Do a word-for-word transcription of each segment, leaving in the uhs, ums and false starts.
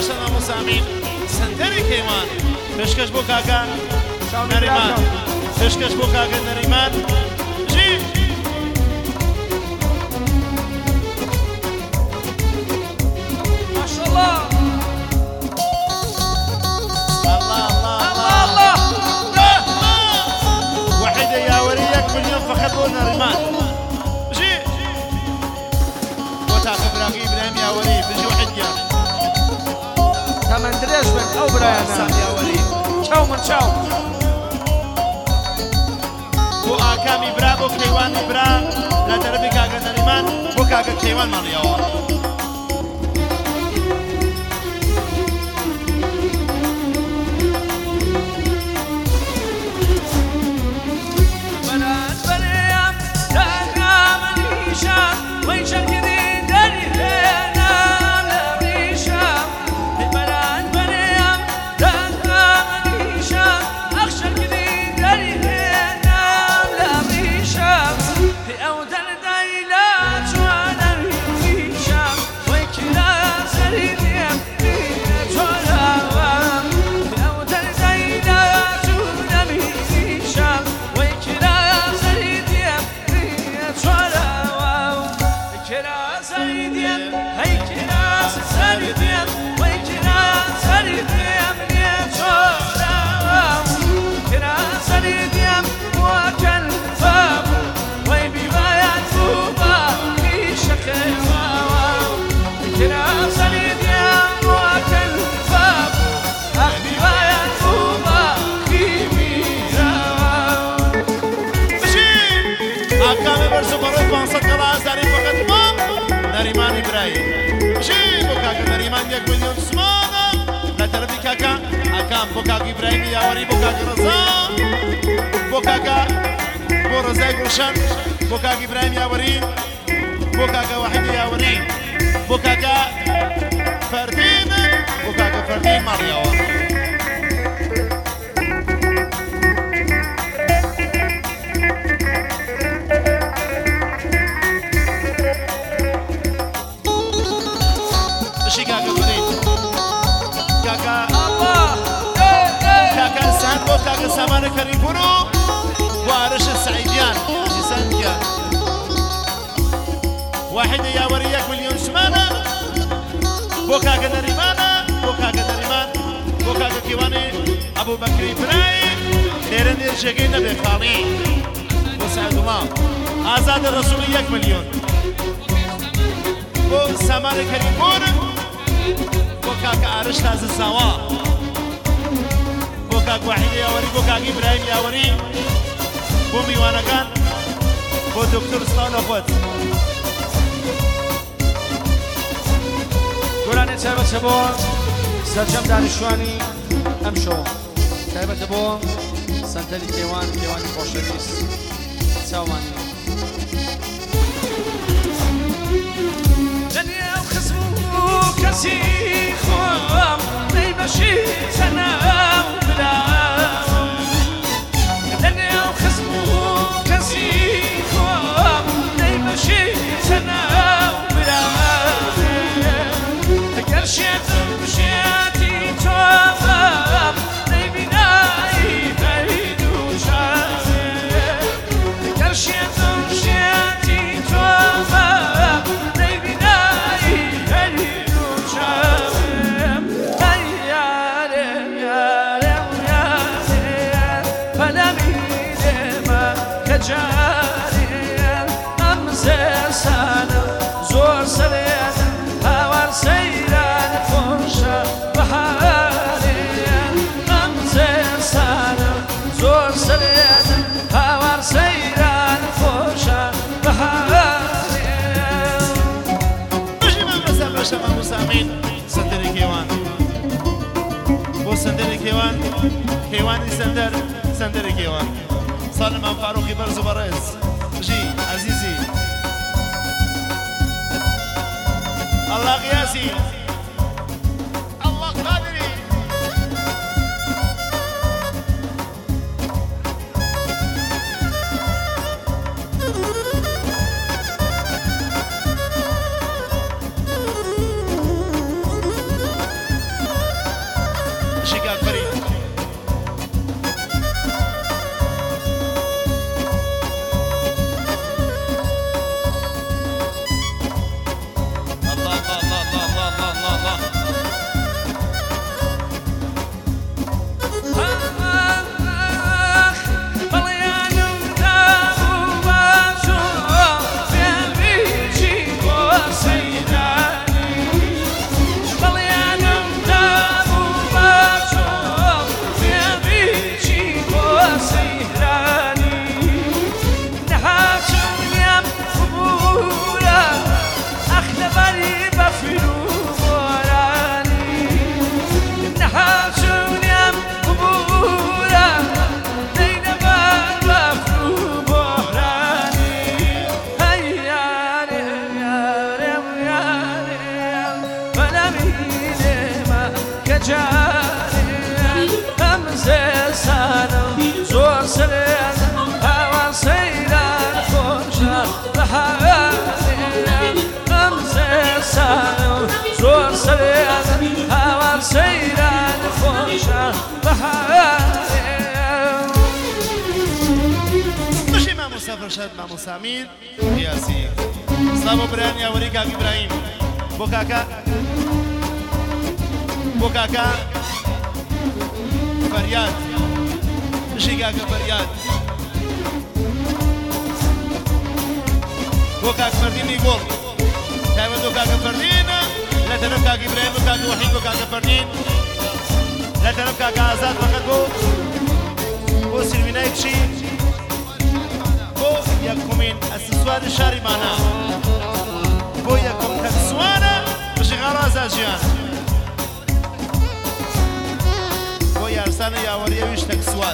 باشم مسامین سندری کیوان پشکش بو کاکا نریمان پشکش بو کاکا نریمان جی ماشاءالله الله الله الله الله وحيدة يا وريك مليون فقط بو نريمان جي وتاخذ راقي ابراهيم يا ولي بجي واحد يا تمن دريش من او برايانا سام يا ولي تشاو من تشاو بو آكامي برا بو كيوان برا لا تربي كاكا نريمان بو كاكا كيوان مالي يا نريمان إبراهيم جي بوكاكا نريمان يك مليون سمانة لا تربي كاكا أكام بوكاكا إبراهيم يا وري بوكاكا رزا بوكاكا بو رزا قرشان بوكاكا إبراهيم يا وري بوكاكا وحيد يا وري بوكاكا فردين بوكاكا فردين ماريا كاكا سامان كريمونو وارش السعيديان جسانيان واحد يا وريك مليون سمانة بوكاكا نريمانا بوكاكا نريمان بوكاكا كيواني أبو بكر إبراهيم ديرن يرجعين بخاني وسعدوما آزاد الرسول يك مليون بو سامان كريمونو بوكاكا عرش تاز الزوا بوكاك وحيد يا وري بوكاك إبراهيم يا وري بو ميوانا كان بو دكتور سلطان أخوات گۆرانێ تایبەتە بۆ سەرجەم دانیشتوانی ئەم شۆ تایبەتە بۆ سەنتەری کێوان کێوانی خۆشەویست چاومانی دنیاو خزم و کەسی خۆم نەیبەشی تەناو براوم دنیاو خزم و کەسی خۆم نەیبەشی تەناو براوم ئەگەر شێتم بشێتی تۆم نەیبینایی بەرید و شاوێ ئەگەر شێتم بشێتی تۆم نەیبینایی بەرید و شاوێ ئەی یارێ یارێ یارێ فەلەمیدێمە کە جارێ ئەم زێسانە زۆر سەرێنە هاوار سەیران خۆشە بەهارێ ئەم زێسانە زۆر سەرێنە هاوار سەیران خۆشە بەهارێ بژی من بەسەر بەشەمە موسامین سەندەری کێوان بۆ سەندەری کێوان کێوانی سەندەر سەندەری کێوان ساڵمان فاروقی بەرز و بەڕێز بژی عەزیزی الله قياسي الله قادري جاني أمزسانو زور سريان هوا سيران خوشا بحالي أمزسانو زور سريان هوا سيران خوشا بحالي مشي مع مسافر شاد مع مسامير ياسين سلام بران يا وريكا إبراهيم بوكاكا بوكاكا فرياد مشي كاكا فرياد بوكاكا فردين يقول تايما بوكاكا فردين لا تنف كاكا إبراهيم بوكاكا وحيد بوكاكا فردين لا تنف كاكا آزاد فقط بو بو سلمينا يكشي بو يكمين السسوار الشاري معنا بو يكم تكسوانا بشغال أزاجيان بو يارسان يا وريويش تكسوار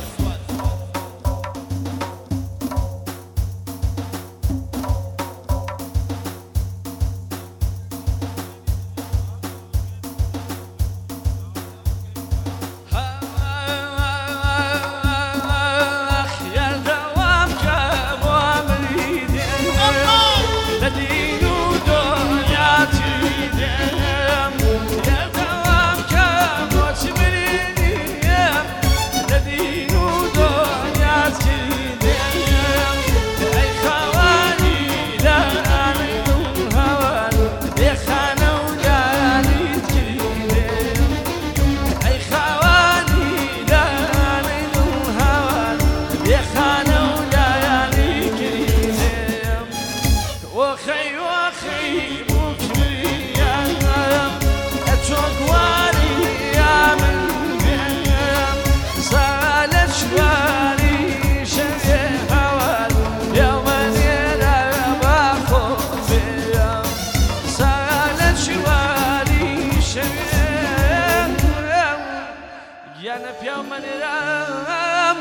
أنا في يوم من الأيام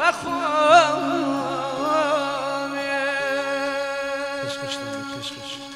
بخون كش كش كش كش